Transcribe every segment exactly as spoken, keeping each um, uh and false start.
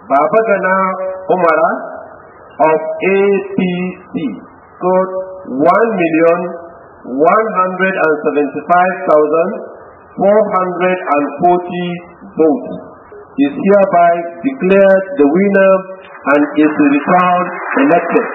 Babagana Umara of A P C scored one million one hundred seventy-five thousand four hundred forty votes. Is hereby declared the winner and is returned elected.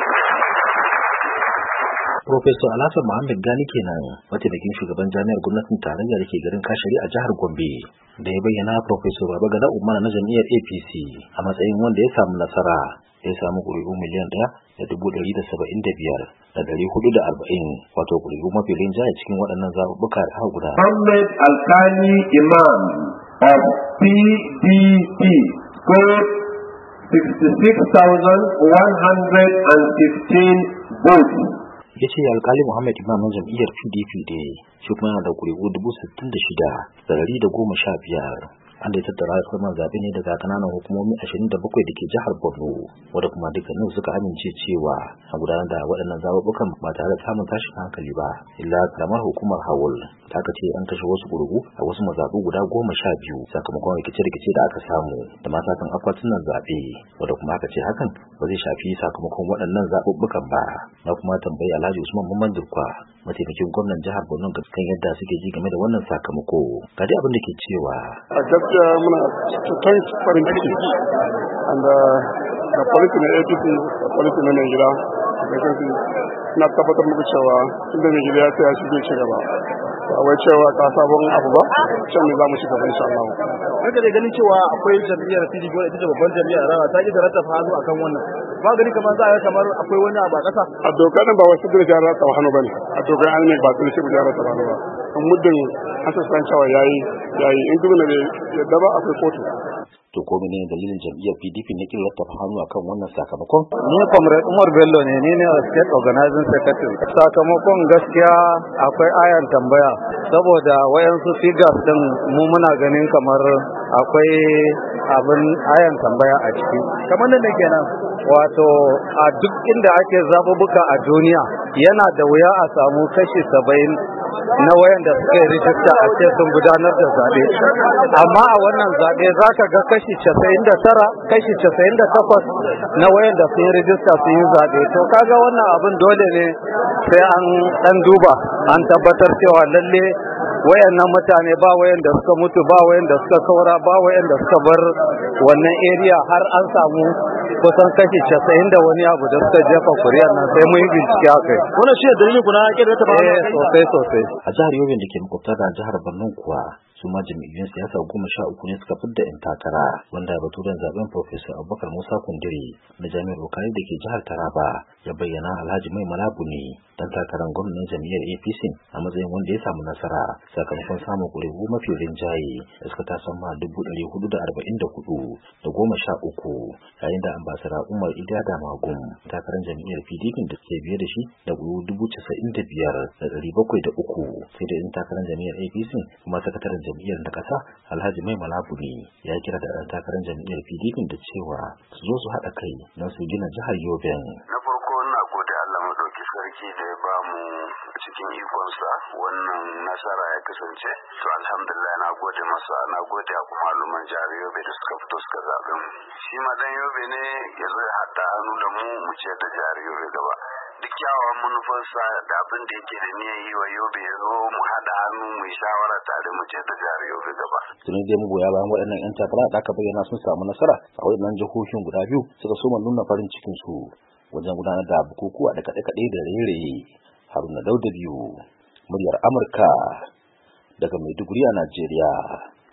Professor Alhassan Muhammad Gani kenan, mataimakin shugaban jami'ar gwamnatin tarayya da ke garin Kashari a jihar Gombe, da ya bayyana Professor Babagana Umar na jam'iyyar A P C a matsayin wanda ya samu nasara. Ya samu ƙuri'u miliyan ɗaya da dubu ɗari da saba'in da biyar da ɗari hudu da arba'in, wato ƙuri'u mafi rinjaye cikin waɗannan zaɓuɓɓuka da hau guda. Ahmed Alkali Imam of P D P scored sixty-six thousand one hundred fifteen votes. Ya ce alkali Muhammad Imam na jam'iyyar P D P da shi kuma yana da ƙuri'u dubu sittin da shida da ɗari da goma sha biyar. An da ya tattara kuma zaɓe ne daga kananan hukumomi ashirin da bakwai da ke jihar Borno, wadda kuma dukkanin suka amince cewa a gudanar da waɗannan zaɓuɓɓukan ba tare da samun tashin hankali ba. Illa karamar hukumar Hawul ta ce an kashe wasu gurgu a wasu mazaɓu guda goma sha biyu sakamakon rikice-rikice da aka samu da matakan akwatunan zaɓe, wadda kuma aka ce hakan ba zai shafi sakamakon waɗannan zaɓuɓɓukan ba. Na kuma tambayi Alhaji Usman Mamman Durkwa, mataimakin gwamnan jihar Borno, kan yadda suke ji game da wannan sakamako. Ga dai abin da ke cewa. Gaskiya muna cikin farin ciki da da policy na A P C da policy na Nigeria da kansu na tabbatar muku cewa inda Nigeria ta ya shige ci gaba ba wai cewa ka sabon abu ba can ne za mu shiga insha Allah. Kaga da ganin cewa akwai jam'iyyar P D P ita ce babban jam'iyyar rawa ta ki da rata hannu akan wannan ba gani kamar za a kamar akwai wani abu a ƙasa. A dokar ba wasu da jara ta hannu bane, a dokar an ne ba su shi jara ta hannu ba. Muddin asasan cewa yayi yayi in duk ne yadda ba akwai kotu. To ko menene dalilin jam'iyyar P D P ne kin rattafa hannu akan wannan sakamakon? Ni Comrade Umar Bello ne, ni ne State Organizing Secretary. Sakamakon gaskiya akwai ayan tambaya saboda wayansu figures din mu muna ganin kamar akwai abin ayan tambaya a ciki. Kamar nan ne kenan. Wato a duk inda ake zabubuka a duniya yana da wuya a samu kashi saba'in na wayanda suka yi rijista a ce sun gudanar da zaɓe, amma a wannan zaɓe za ka ga kashi casa'in da tara kashi casa'in da takwas na wayanda sun yi rijista sun yi zaɓe. To kaga wannan abin dole ne sai an ɗan duba an tabbatar cewa lalle wayannan mutane ba wayanda suka mutu ba wayanda suka saura ba wayanda suka bar wannan area har an samu kusan kashi casa'in da wani abu da suka jefa kuriyar nan sai mun yi bincike a kai. Wannan shi ne dalilin kuna ake da ta ba eh sosai sosai. A jihar Yobe da ke makwabta da jihar Borno kuwa su ma jami'an siyasa goma sha uku ne suka fidda yan takara, wanda baturen zaben Professor Abubakar Musa Kundiri na jami'ar Bukari da ke jihar Taraba ya bayyana Alhaji Mai Malabu ne dan takarar gwamnan jami'ar A P C a matsayin wanda ya samu nasara sakamakon samun ƙuri'u mafi rinjaye da suka tasamma dubu ɗari hudu da arba'in da hudu da goma sha uku, yayin da ambasara Umar Idada Magum takarar jami'ar P D P da ke biye da shi da ƙuri'u dubu casa'in da biyar da ɗari bakwai da uku, sai da in takarar jami'ar A P C kuma sakataren jam'iyyar na ƙasa Alhaji Mai Malabu ne ya kira da ɗan takarar jam'iyyar P D P da cewa su zo su haɗa kai don su gina jihar Yobe. Na farko ina gode Allah madauki sarki da ya ba mu cikin ikonsa wannan nasara ya kasance, to alhamdulillah na gode masa, na gode a kuma al'umman jihar Yobe da suka fito suka zaɓe mu. Shi ma dan Yobe ne ya zo ya haɗa hannu da mu mu ce da jihar Yobe gaba. Duk kyawawan manufarsa da abin da yake da niyyar yi wa Yobe ya zo mu haɗa hannu mu yi shawara tare mu ce da jihar Yobe gaba. Tuni dai magoya bayan waɗannan 'yan takara da aka bayyana sun samu nasara a waɗannan jihohin guda biyu suka soma nuna farin cikin su wajen gudanar da bukukuwa da kaɗe-kaɗe da raye-raye. Haruna Dauda biyu, muryar Amurka daga Maiduguri a Najeriya.